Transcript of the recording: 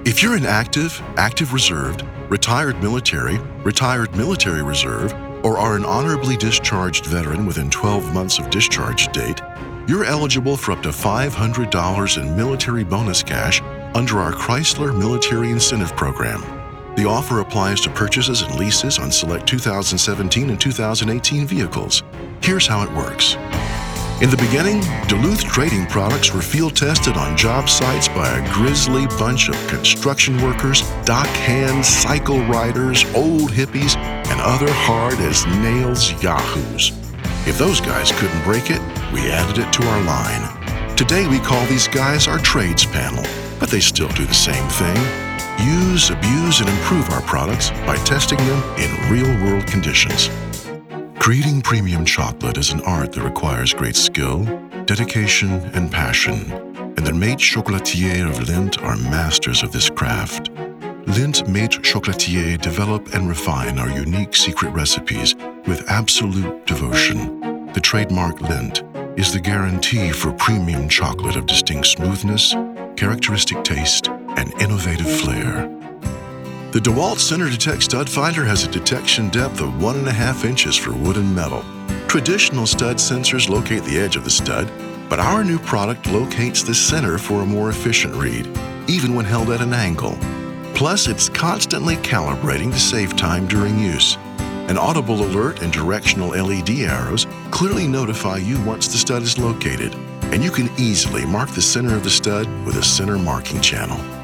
If you're an active reserved, retired military reserve, or are an honorably discharged veteran within 12 months of discharge date, you're eligible for up to $500 in military bonus cash under our Chrysler Military Incentive Program. The offer applies to purchases and leases on select 2017 and 2018 vehicles. Here's how it works. In the beginning, Duluth Trading products were field tested on job sites by a grisly bunch of construction workers, dock hands, cycle riders, old hippies, and other hard-as-nails yahoos. If those guys couldn't break it, we added it to our line. Today we call these guys our trades panel, but they still do the same thing. Use, abuse, and improve our products by testing them in real-world conditions. Creating premium chocolate is an art that requires great skill, dedication, and passion, and the Maîtres Chocolatiers of Lindt are masters of this craft. Lindt Maîtres Chocolatiers develop and refine our unique secret recipes with absolute devotion. The trademark Lindt is the guarantee for premium chocolate of distinct smoothness, characteristic taste, and innovative flair. The DeWalt Center Detect Stud Finder has a detection depth of 1.5 inches for wood and metal. Traditional stud sensors locate the edge of the stud, but our new product locates the center for a more efficient read, even when held at an angle. Plus, it's constantly calibrating to save time during use. An audible alert and directional LED arrows clearly notify you once the stud is located, and you can easily mark the center of the stud with a center marking channel.